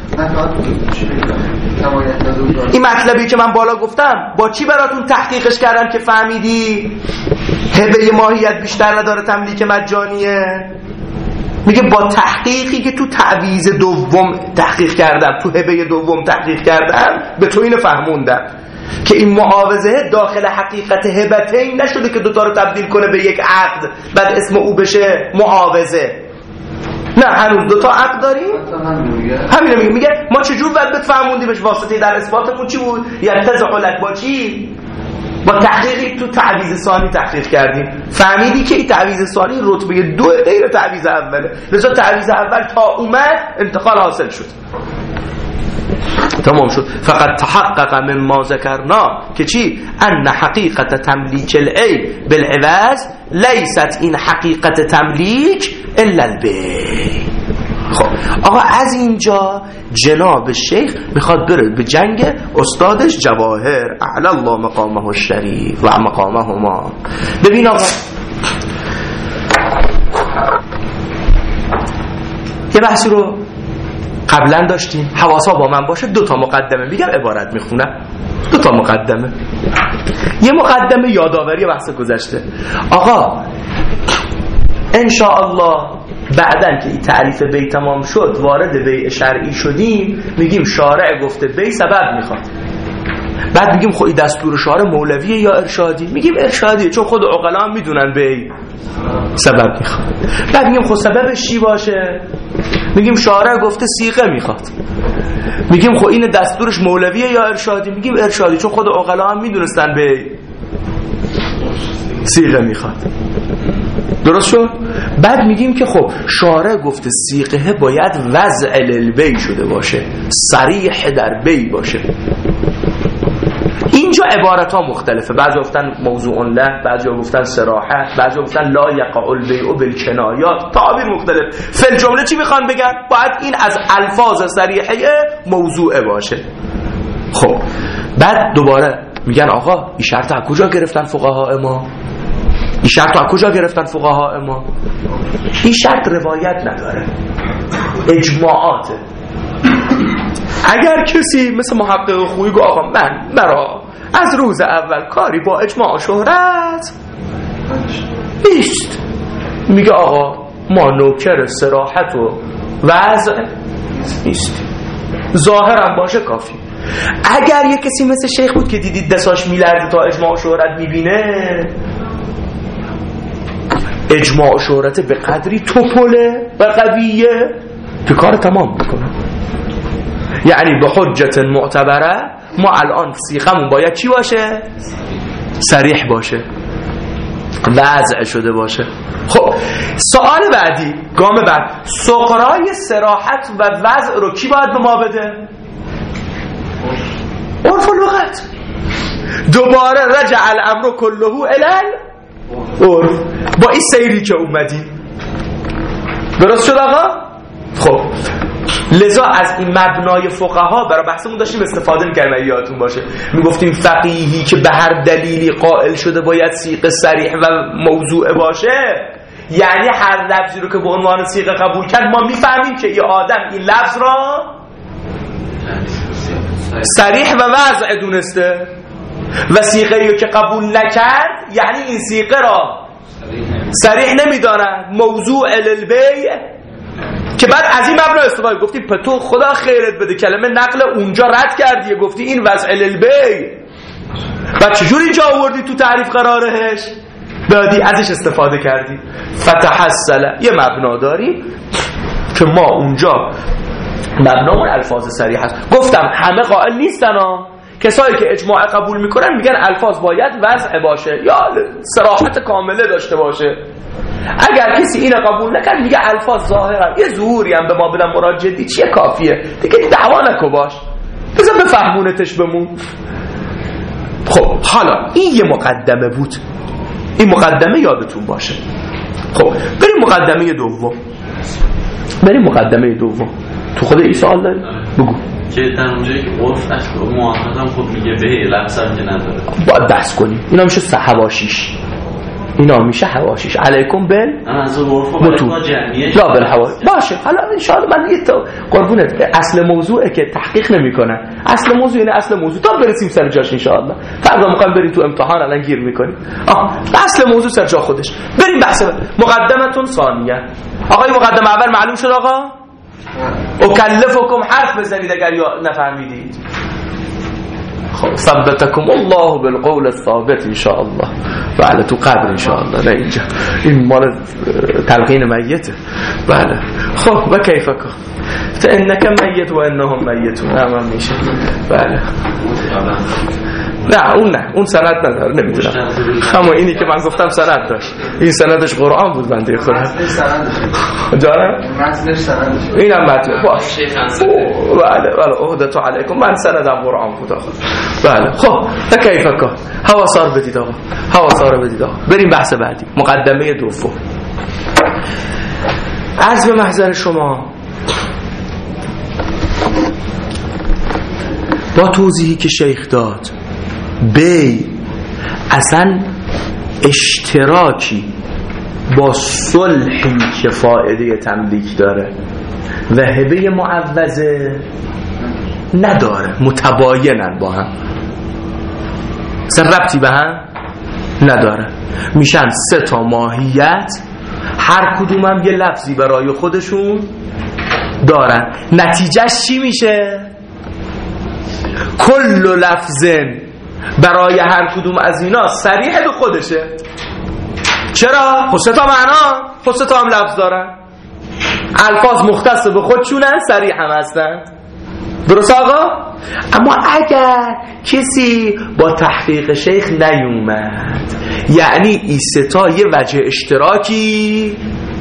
این مطلبی که من بالا گفتم با چی براتون تحقیقش کردم که فهمیدی هبه ماهیت بیشتر نداره، تملیک مجانیه؟ میگه با تحقیقی که تو تعویض دوم تحقیق کردم، تو هبه دوم تحقیق کردم، به تو اینو فهموندم که این معاوضه داخل حقیقت هبتین نشده که دوتا رو تبدیل کنه به یک عقد بعد اسم او بشه معاوضه. نه، هنوز دوتا عقد داریم. همینه میگه ما چجور باید بفهموندیمش؟ واسطه در اثباتمون چی بود؟ یتضح لک با چی؟ با تحقیقی تو تعویض ثانی تحقیق کردیم، فهمیدی که این تعویض ثانی رتبه 2 غیر تعویض اوله، لذا تعویض اول تا اومد انتقال حاصل شد، تمام شد. فقط تحقق من ما ذکرنا که چی؟ ان حقیقت تملیک العیب بالعوض لیست این حقیقت تملیک الا البیع. خب آقا از اینجا جناب شیخ میخواد بره به جنگ استادش جواهر اعلی الله مقامه الشریف و مقامهما. ببین آقا یه بحثی رو قبلا داشتیم، حواسا با من باشه. 2 تا مقدمه میگم، عبارت میخونم. 2 تا مقدمه. یه مقدمه یادآوری بحث گذشته. آقا انشاءالله بعدن که این تعریف بی تمام شد وارد بیع شرعی شدیم، میگیم شارع گفته بی سبب میخواد. بعد میگیم خب این دستور شارع مولویه یا ارشادی؟ میگیم ارشادیه، چون خود عقلا هم میدونن بی سبب میخواد. بعد میگیم خب سببش چی باشه؟ میگیم شارع گفته صیغه میخواد. میگیم خب این دستورش مولویه یا ارشادی؟ میگیم ارشادی، چون خود عقلا هم میدونستن بی صیغه میخواد. درست شد؟ بعد میگیم که خب شارع گفته صیغه باید وضع للبی شده باشه، صریح در بی باشه. اینجا عبارت ها مختلفه، بعضی گفتن موضوع له، بعضی گفتن صراحت، بعضی گفتن لا یقع البیع بالکنایات، تعابیر مختلف. فی الجمله چی میخوان بگن؟ باید این از الفاظ صریحه موضوع باشه. خب بعد دوباره میگن آقا این شرط از کجا گرفتن فقها ما؟ این شرط از کجا گرفتن فقها ما؟ این شرط روایت نداره، اجماعاته. اگر کسی مثل محقق خویی گفت آقا مرا از روز اول کاری با اجماع شهرت نیست، میگه آقا ما نوکر صراحت و وضع نیست، ظاهرم باشه کافی. اگر یه کسی مثل شیخ بود که دیدید دستاش میلرزه تا اجماع شهرت میبینه، اجماع شهرت به قدری توپله و قویه که کار تمام میکنه. یعنی به حجت معتبره ما الان سیغمون باید چی باشه؟ صریح باشه، وضع شده باشه. خب سوال بعدی، گام بعد، سغرای صراحت و وضع رو کی باید به ما بده؟ عرف و لغت. دوباره رجع الامر كله الی عرف. با این سیری که اومدی درست شد آقا؟ خب لذا از این مبنای فقها برای بحثمون داشتیم استفاده می‌کردیم، یادتون باشه میگفتیم فقیهی که به هر دلیلی قائل شده باید صیغه صریح و موضوع باشه، یعنی هر لفظی رو که به عنوان صیغه قبول کرد ما میفهمیم که یه آدم این لفظ را صریح و وضع دونسته، و صیغه‌ای رو که قبول نکرد یعنی این صیغه را صریح نمیدانه، موضوع للبیع. که بعد از این مبنا استفاده گفتی تو خدا خیرت بده کلمه نقل اونجا رد کردی، گفتی این وضع للبیع، بعد چجوری اینجا آوردی تو تعریف قرارهش دادی، ازش استفاده کردی. فتحصل یه مبنا داری که ما اونجا مبنامون الفاظ صریح هست. گفتم همه قائل نیستن ها، کسایی که اجماع قبول میکنن میگن الفاظ باید وضع باشه یا صراحت کامله داشته باشه. اگر کسی اینو قبول نکرد میگه الفاظ ظاهرا یه ظهوری هم به ما بدن مراد جدی چیه کافیه دیگه، دعوا نکو باش، بذار بفهمونتش بمون. خب حالا این یه مقدمه بود، این مقدمه یادتون باشه. خب بریم مقدمه دوم. تو خود این سوال داری؟ بگو. که در اونجایی که عرف محقق هم خب میگه به لفظ هم که نداره، باید بحث کنیم. اینا میشه حواشیش، علیکم بل متون لا بالحواش باشه. حالا ان شاء الله من یه تا قربونت اصل موضوعه که تحقیق نمیکنن، اصل موضوع یعنی اصل موضوع تا برسیم سر جاش ان شاء الله. فردا میخوایم بریم تو امتحان الان گیر میکنیم. اصل موضوع سر جا خودش. بریم بحث مقدمتون ثانیه. آقای مقدمه اول معلوم شد آقا؟ اکلفکم حرف بزنید اگر نفهمیدید. خب ثبتکم الله بالقول الثابت ان شاء الله. بله تو قبر ان شاء الله، نه اینجا، این مال تلقین میته. بله خب و کیفک فانک میت و انهم میتون هم میشه. بله اون سند نداره، نمیدونم. اما اینی که من گفتم سند داشت، این سندش قرآن بود بنده خدا. جانم متنش سند اینم متن باش. بله عهدت علیکم، من سندم قرآن بود آخه. بله خب تکیفک حواسا رو بدید آقا. بریم بحث بعدی، مقدمه دوم. عرض به محضر شما با توضیحی که شیخ داد، بی اصلا اشتراکی با صلحی که فائده تملیک داره و هبه معوضه نداره، متباینن با هم، ربطی به هم نداره، میشن 3 ماهیت، هر کدوم هم یه لفظی برای خودشون دارن. نتیجهش چی میشه؟ کل لفظن برای هر کدوم از اینا صریح به خودشه. چرا؟ خب 3 معنا، خب 3 هم لفظ دارن، الفاظ مختص به خودشونن، صریح هم هستن. درست آقا؟ اما اگر کسی با تحقیق شیخ نیومد، یعنی این 3 یه وجه اشتراکی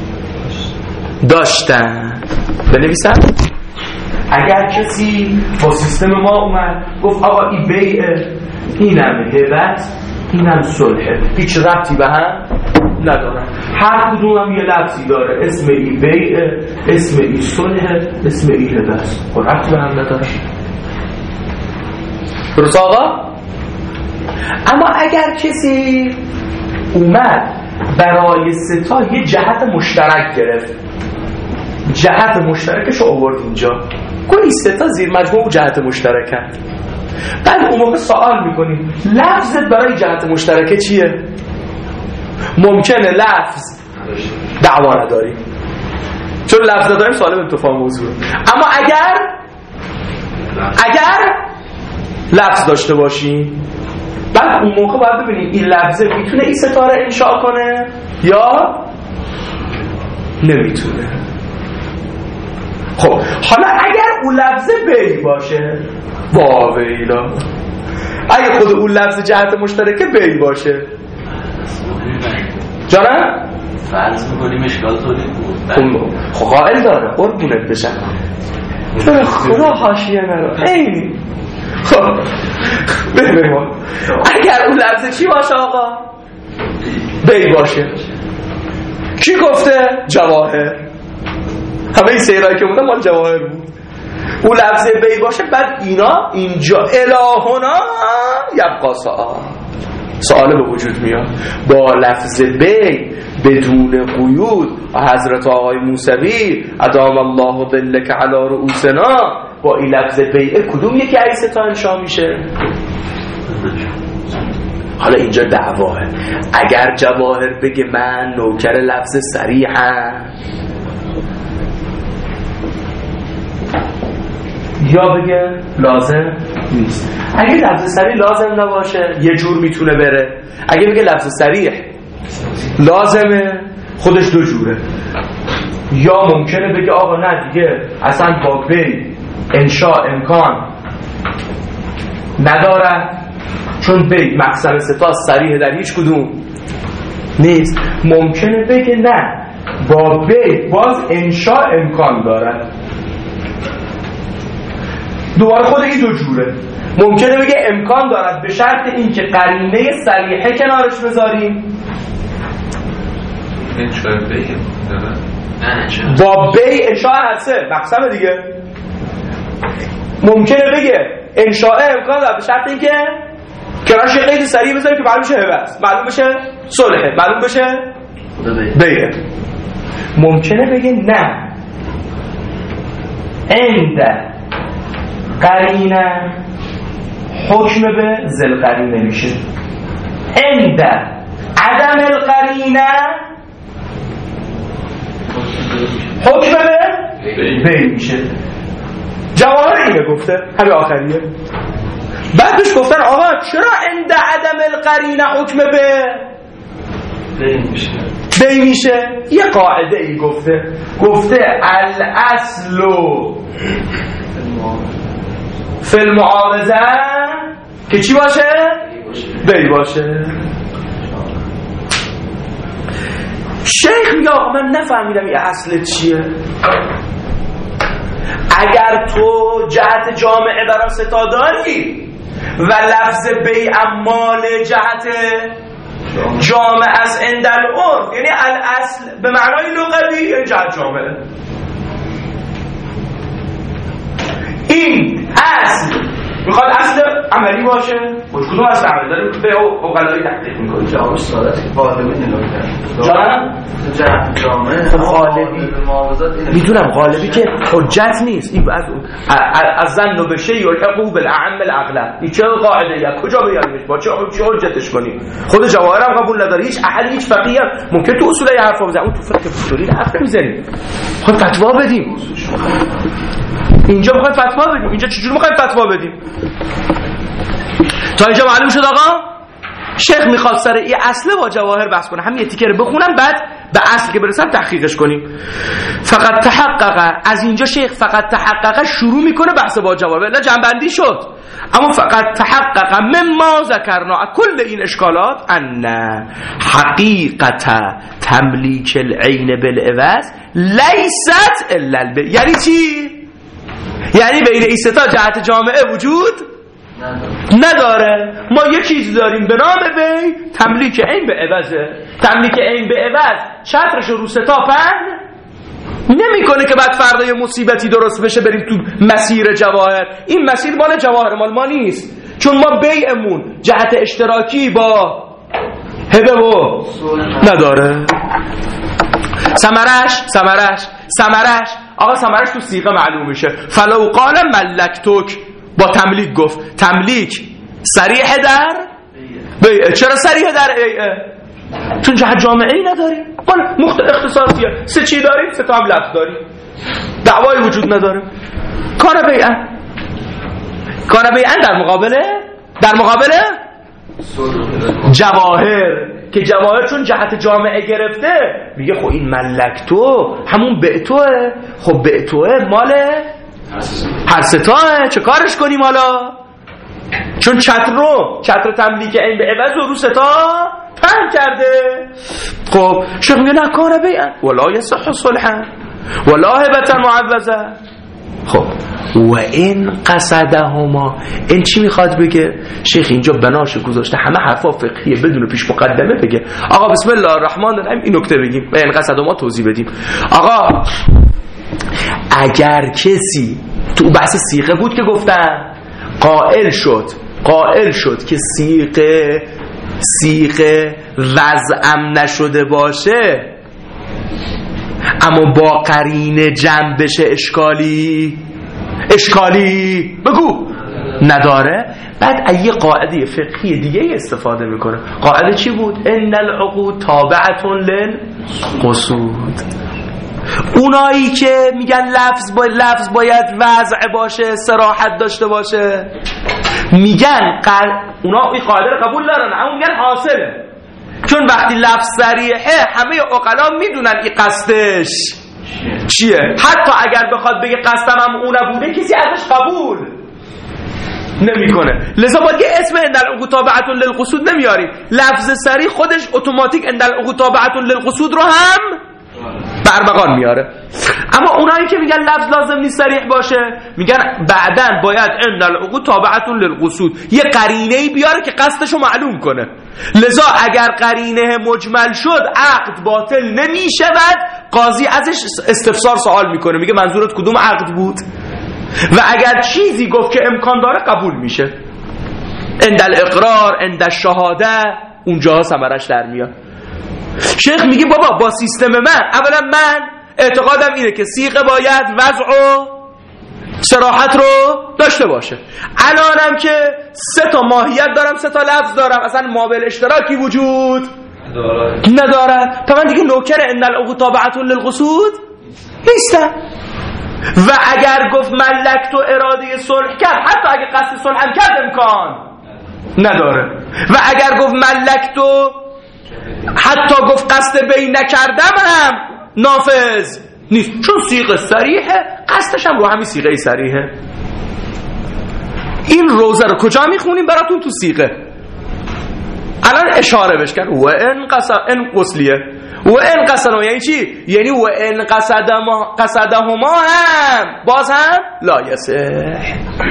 داشتن، بنویسم اگر کسی با سیستم ما اومد گفت آقا این بیعه، اینم هبت، اینم صلحه، هیچ ربطی به هم ندارن، هر کدوم هم یه لفظی داره، اسم این بیعه، اسم این صلحه، اسم این هبت، ربطی به هم ندارن. درست آقا؟ اما اگر کسی اومد برای ستا یه جهت مشترک گرفت، جهت مشترکش رو آورد اینجا، گویی ستا زیر مجموع جهت مشترک هست. بعد اون موقع سوال میکنیم لفظت برای جهت مشترکه چیه؟ ممکنه لفظ دعوا نداری چون لفظ داریم سوال انتفاع موضوع، اما اگر لفظ داشته باشیم بعد اون موقع باید ببینیم این لفظه میتونه این ستاره انشاء کنه یا نمیتونه. خب حالا اگر اون لفظه بی باشه، واویلا، اگه خود اون لفظ جهت مشترکه بی باشه جانم فرض میکنیم اشکال تولید بود. خب قائل داره قربونت بشم خدا حاشیه نرو اینی. خب ببینیم اگر اون لفظ چی باشه آقا؟ بی باشه. کی گفته؟ جواهر. همه این سیرایی که بودن مال جواهر بود. اون لفظ بی باشه بعد اینا اینجا الهنا یبقا سؤال به وجود میاد با لفظ بی بدون قیود. حضرت آقای موسوی ادام الله ظلک علی رؤوسنا با این لفظ بیعه کدوم یکی از ستا انشا میشه؟ حالا اینجا دعواه. اگر جواهر بگه من نوکر لفظ صریحم یا بگه لازم نیست. اگه لفظ صریح لازم نباشه یه جور میتونه بره، اگه بگه لفظ صریح لازمه خودش دو جوره. یا ممکنه بگه آقا نه دیگه اصلا با بی انشاء امکان نداره چون بی مقصد ستا صریح در هیچ کدوم نیست. ممکنه بگه نه با بی باز انشاء امکان داره. دوباره خود این دو جوره. ممکنه بگه امکان دارد به شرط اینکه قرینه صریحه کنارش بذاریم. انشاء بی با بی انشاء هسته مقسمه دیگه. ممکنه بگه انشاء امکان دارد به شرط اینکه کنارش یه قید صریح بذاریم که معلوم بشه هبه، معلوم بشه صلحه، معلوم بشه بیه. ممکنه بگه نه عند قرینه حکم به ذل قرینه میشه، عند عدم القرینه حکم به بی میشه. جواهر اینه گفته همین آخریه. بعدش گفتن آقا چرا عند عدم القرینه حکم به بی میشه؟ یه قاعده ای گفته الاصل فی المعارضه که چی باشه؟ بی باشه. شیخ میگه آقا من نفهمیدم این اصل چیه. اگر تو جهت جامعه برای ستا داری و لفظ بی امال جهت جامعه از عند العرف، یعنی الاصل به معنای لغوی یعنی جهت جامعه، این اصل میخواد اصل عملی باشه. کدوم اصل عملی داره؟ به اوقلایی تحقیق میکنه. جواب سوالت غالبی نگاه جانم؟ جهت جامعه غالبی میدونم غالبی که حجت نیست. این از ظن و بشه یلحقو بالاعم الاغلب. این چه قاعده ای؟ کجا بیاریمش؟ با چه حجتش کنیم؟ خود جواهر هم قبول نداره. هیچ احد هیچ فقیه ممکن تو اصول حرفا بزنه، اون تو فقه فطوری حرف نمیزنیم. خود فتوا بدیم. اینجا میخوایم فتوا بدیم. اینجا چجوری میخوایم فتوا بدیم؟ تا اینجا معلوم شد آقا؟ شیخ میخواد سر این اصله با جواهر بحث کنه. همین تیکه رو بخونم بعد به اصل که برسم تحقیقش کنیم. فقط تحقق، از اینجا شیخ فقط تحقق شروع میکنه بحث با جواهر، ولی جنبندی شد. اما فقط تحقق مما ذکرنا کل این اشکالات ان حقیقت تملیک العین بالعوض لیست الا البی. یعنی چی؟ یعنی بین این ستا جهت جامعه وجود نداره. ما یه چیز داریم به نام بی تملیک عین به عوضه. تملیک عین به عوض چترش رو ستا پهن نمیکنه که بعد فردا یه مصیبتی درست بشه بریم تو مسیر جواهر. این مسیر مال جواهر، مال ما نیست. چون ما بیعمون جهت اشتراکی با هبه و نداره. ثمرش آقا ثمرش تو صیغه معلوم میشه. فلو قال ملکتوک، با تملیک گفت. تملیک صریح در بیعه. چرا صریح در بیعه؟ چون جهت جامعه‌ای نداریم. اختصاصیه. 3 چی داریم؟ 3 تا هم لفظ داریم. دعوایی وجود نداره. کار بیعه در مقابل جواهر، که جواهر چون جهت جامعه گرفته میگه خب این ملکتو همون بعتوه. خب بعتوه مال هر ستاه، چه کارش کنیم حالا؟ چون چتر تملیک این به عوض رو ستا پهن کرده. خب شیخ میگه نه کار بیعه ولا یصح صلحا ولا هبه معوضه. خب و این قصدهما، این چی میخواد بگه؟ شیخ اینجا بناش گذاشته همه حرفا فقهیه بدون پیش مقدمه بگه آقا بسم الله الرحمن الرحیم این نکته بگیم و این قصدهما توضیح بدیم. آقا اگر کسی تو بحث صیغه بود که گفتن قائل شد که صیغه وضعم نشده باشه اما با قرینه جمع بشه اشکالی بگو نداره. بعد یه قاعده فقهی دیگه استفاده میکنه. قاعده چی بود؟ ان العقود تابعه للقصود. اونایی که میگن لفظ باید وضع باشه، صراحت داشته باشه، میگن اونا این قاعده رو قبول دارن اما میگن حاصله. چون وقتی لفظ صریحه همه عقلا میدونن این قصدش چیه. حتی اگر بخواد بگه قصدم هم اون نبوده کسی ازش قبول نمیکنه. لذا باید یه اسم ان العقود تابعه للقصود نمیاریم. لفظ صریح خودش اتوماتیک ان العقود تابعه للقصود رو هم برمغان میاره. اما اونایی که میگن لفظ لازم نیست صریح باشه میگن بعدن باید ان العقود تابعه للقصود یه قرینه‌ای بیاره که قصدشو معلوم کنه. لذا اگر قرینه مجمل شد عقد باطل نمیشود. قاضی ازش استفسار سوال میکنه میگه منظورت کدوم عقد بود؟ و اگر چیزی گفت که امکان داره قبول میشه. عند الاقرار عند الشهاده اونجا ثمرش در میاد. شیخ میگه بابا با سیستم اولا من اعتقادم اینه که صیغه باید وضع و صراحت رو داشته باشه. الانم که 3 تا ماهیت دارم 3 تا لفظ دارم اصلا مابل اشتراکی وجود نداره. تا من دیگه نوکر ان العقود تابعه للقصود نیستم. و اگر گفت ملکت و اراده صلح کرد حتی اگه قصد صلح هم کرد امکان نداره. و اگر گفت ملکت و حتی گفت قصد بی نکردم هم نافذ نیست. چون صیغه صریحه قصدش هم رو همین صیغه صریحه. این روزه رو کجا میخونیم براتون؟ تو صیغه. الان اشاره بش کرد و ان قصلیه و ان قصدهما یعنی چی؟ یعنی و ان قصدهما هم باز هم لا یصح.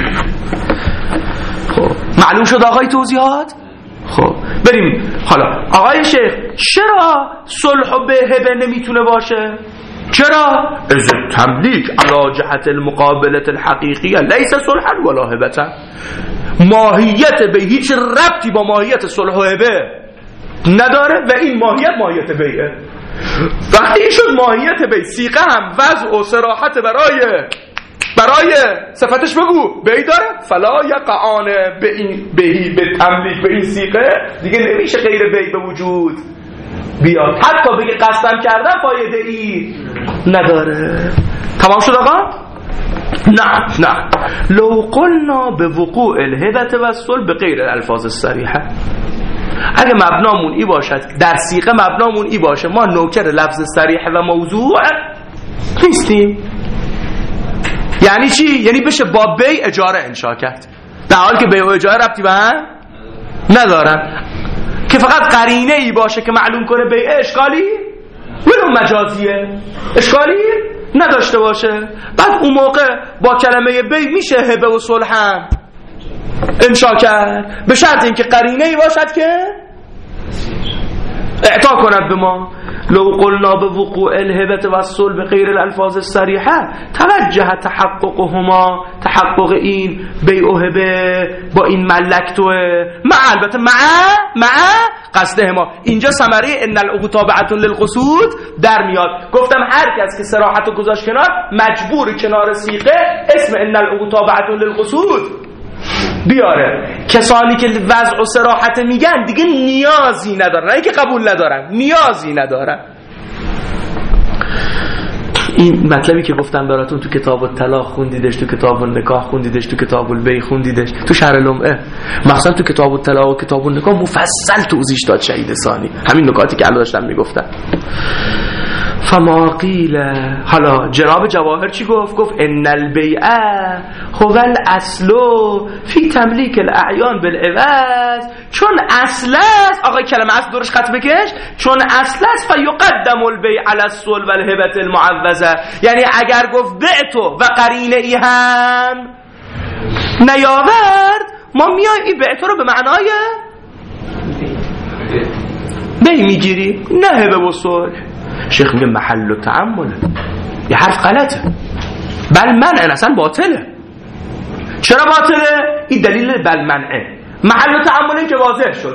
خب معلوم شد آقای توضیحات؟ خب بریم حالا. آقای شیخ چرا صلح و به هبه نمیتونه باشه؟ چرا؟ از تملیک علی جهت المقابله الحقیقیه لیس صلحا ولا هبه. ماهیت به هیچ ربطی با ماهیت صلح و هبه نداره و این ماهیت بیعه. وقتی این شد ماهیت بیع صیغه هم وضع و صراحت برای صفتش بگو بیع داره فلا یقعان به تملیک به این صیغه دیگه نمیشه غیر بیع به وجود بیاد. حتی بگه قصدم کردن فایده ای نداره. تمام شد آقا؟ نه لو قلنا به وقوع الهبه و الصلح به غیر الالفاظ الصریحه. اگه مبنامون ای باشد در صیغه مبنامون ای باشه ما نوکر لفظ صریح و موضوع نیستیم. یعنی چی؟ یعنی بشه با بیع اجاره انشا کرد در حالی که بیع و اجاره ربطی به هم ندارن. که فقط قرینه ای باشه که معلوم کنه بیع اشکالی ولو مجازیه اشکالی نداشته باشه. بعد اون موقع با کلمه بیع میشه هبه و صلح هم انشا کرد به شرط اینکه قرینه ای باشد که اعطا کند به ما. لو قلنا بوقوع الهبة والصلب غیر الالفاظ الصریحه توجه تحققهما، تحقق این بیع و هبه با این ملک توه، البته مع قصدهما. اینجا ثمره ان العقود تابعه للقصود در میاد. گفتم هر کس که صراحت رو گذاشت کنار مجبور کنار صیغه اسم ان العقود تابعه للقصود بیاره. کسانی که وضع و صراحت میگن دیگه نیازی ندارن، نه اینکه قبول ندارن، نیازی ندارن. این مطلبی که گفتم براتون تو کتاب الطلاق خوندیدش، تو کتاب النکاح خوندیدش، تو کتاب البیع خوندیدش، تو شرح لمعه، مثلا تو کتاب الطلاق و کتاب النکاح مفصل توضیح داد شهید ثانی، همین نکاتی که الان داشتم میگفتم. فما قیل، حالا جناب جواهر چی گفت؟ گفت ان البیع هو الاصل فی تملیک الاعیان بالعوض. چون اصل است، آقا کلمه اصل دورش خط بکش، چون اصل است فیقدم البیع علی الصلب والهبه المعوضه. یعنی اگر گفت بعتو و قرینه ای هم نیاورد، ما میایم این بعتو رو به معنای بی میگیریم، نه هبه و صلح. شیخ میگه محل و تعمله، یه حرف غلطه، بل منع اصلا باطله. چرا باطله؟ این دلیل بل منعه. محل و تعمل این که واضح شد.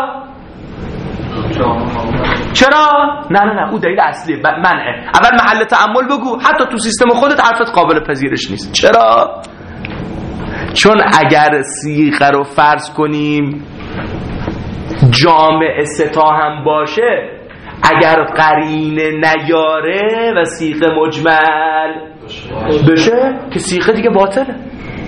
چرا؟ نه اون دلیل اصلی منعه. اول محل تعمل بگو، حتی تو سیستم خودت حرفت قابل پذیرش نیست. چرا؟ چون اگر صیغه رو فرض کنیم جامع ستا هم باشه، اگر قرینه نیاره و صیغه مجمل بشه که صیغه دیگه باطله،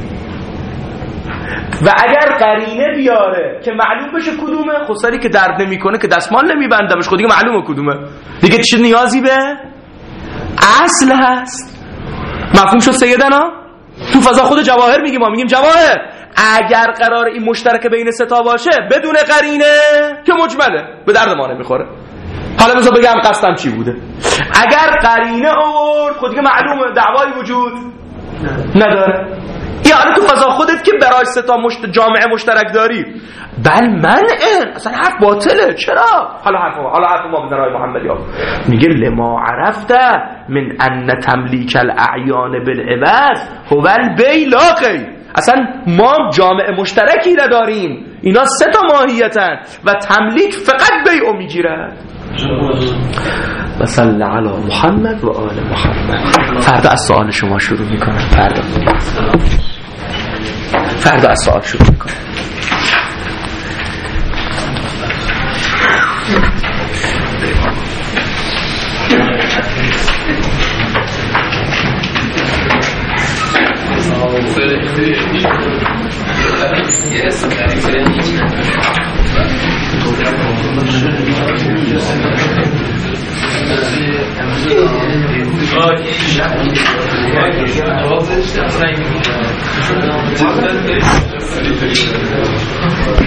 و اگر قرینه بیاره که معلوم بشه کدومه، خساری که درد نمیکنه که دستمال نمیبندمش، خود دیگه معلومه کدومه، دیگه چه نیازی به اصل هست. مفهوم شد سیدنا؟ تو فضا خود جواهر میگیم، ما میگیم جواهر اگر قرار این مشترک بین ستا باشه بدون قرینه که مجمله به درد ما نمیخوره. حالا بذار بگم قصدم چی بوده. اگر قرینه آورد خود دیگه معلومه دعوایی وجود نداره. یعنی تو فضا خودت که برای ستا جامعه مشترک داری، بل منعه، اصلا حرف باطله. چرا؟ حالا حرف ما بدن رای محمدی ها میگه لما عرفته من ان تملیک الاعیان بالعوض هو البیع لا غیر. اصلا ما جامعه مشترکی نداریم، اینا سه تا ماهیتن و تملیک فقط بیعو میگیره. و صلی علی محمد و آل محمد. فردا از سوال شما شروع میکنم. فردا از سوال شروع میکنم. Okay.